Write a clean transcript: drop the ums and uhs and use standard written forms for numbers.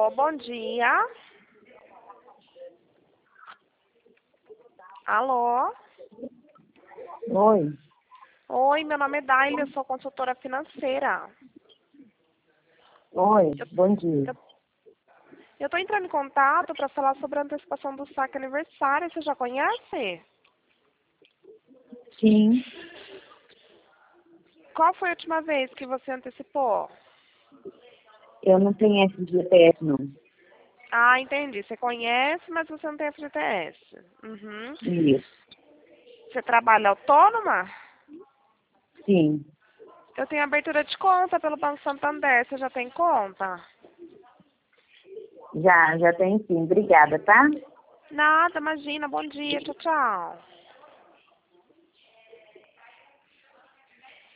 Alô, bom dia. Alô? Oi, Oi, meu nome é Daile, eu sou consultora financeira. oi, bom dia. Eu estou entrando em contato para falar sobre a antecipação do saque aniversário. Você já conhece? Sim, Qual foi a última vez que você antecipou? eu não tenho FGTS não. Ah, entendi. Você conhece, mas você não tem FGTS. Uhum. Isso, Você trabalha autônoma? sim, Eu tenho abertura de conta pelo Banco Santander. Você já tem conta? já tenho sim. Obrigada, tá? Nada, imagina. Bom dia. Tchau, tchau.